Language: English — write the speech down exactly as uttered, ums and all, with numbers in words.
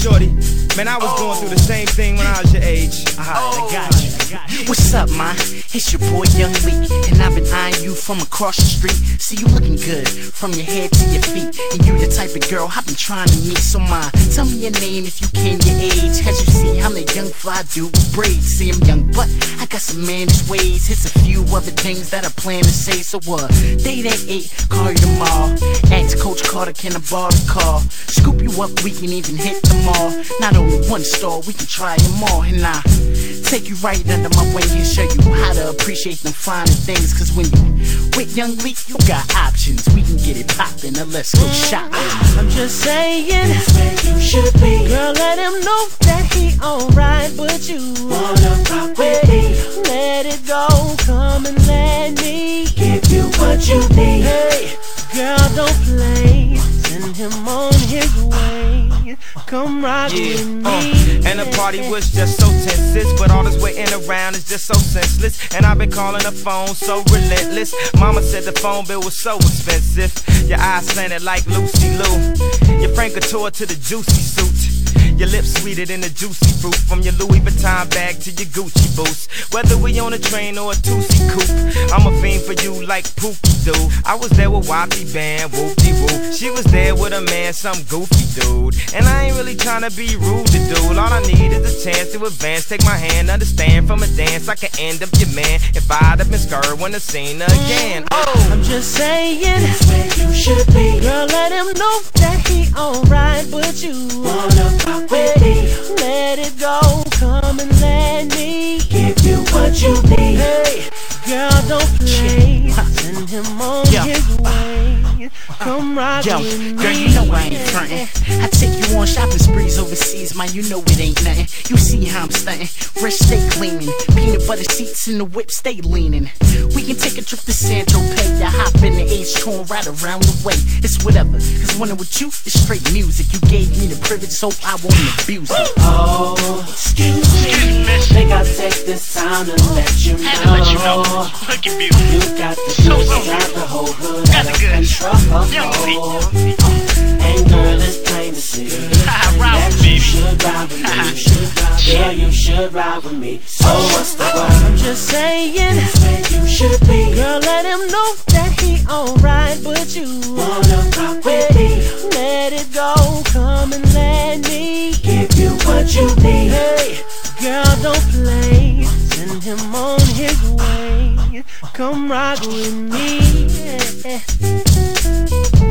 shorty. Man, I was oh. going through the same thing when I was your age. Alright, oh. I got you, I got you. What's up, man? It's your boy Young Lee, and I've been eyeing you from across the street. See you looking good from your head to your feet, and you the type of girl I've been trying to meet. So ma, tell me your name if you can, your age. As you see, I'm a young fly dude with braids. See, I'm young, but I got some mannish ways. Here's a few other things that I plan to say. So what? Date at eight, call you tomorrow. Ask Coach Carter, can I borrow the car? Scoop you up, we can even hit the mall. Not only one store, we can try them all. And I take you right under my wing and show you how to appreciate them finer things. Cause when you with Young Lee, you got options. We can get it poppin', now let's go shopping. I'm just saying, that's where you should be. Girl, let him know that he alright, but you wanna rock with me. Let it go, come and let me give you what you need. Hey, girl, don't play. Send him on his way. Come rock yeah, with me. Uh, and the party was just so tense, but all this waiting around is just so senseless. And I've been calling the phone so relentless. Mama said the phone bill was so expensive. Your eyes slanted like Lucy Lou. Your Frank Couture to the juicy suit. Your lips sweeter than a juicy fruit. From your Louis Vuitton bag to your Gucci boots. Whether we on a train or a two-seat coupe, I'm a fiend for you like Pookie do. I was there with Whoppy Band, whoop-de-whoop. She was there with a man, some goofy dude. And I ain't really tryna be rude to dude. All I need is a chance to advance. Take my hand, understand from a dance I can end up your man. If I'd have been scared when I seen her again. Oh, I'm just saying, that's where you should be. Girl, let him know that he alright, but you wanna rock with me. Let it go, come and let me give you what you need. Hey, girl, don't play. Send him on Yo. his way. Come rock Yo, with me. girl, you know I ain't frontin'. I take you on shopping sprees overseas, man, you know it ain't nothing. You see how I'm stuntin', fresh stay gleamin', peanut butter seats in the whip stay leanin'. We can take a trip to San Tropez. I hop in the H-Tron right around the way. It's whatever, cause when I'm with you, it's straight music. You gave me the privilege, so I won't abuse it. Oh, excuse me, think I'll take this time to let you know. Had to let you know. Looking beautiful. You got the So, goods, so drive the whole hood got out the of goods. control. Young Lee. And girl, it's plain to see Ride that with you me. should ride with me. You should ride, girl, you should ride with me. So what's the word? I'm just saying, that's where you should be. Girl, let him know that he alright, but you wanna rock with me. Let it go, come and let me give you what you need. Hey, girl, don't play. Send him on his way. Come rock with me. Yeah.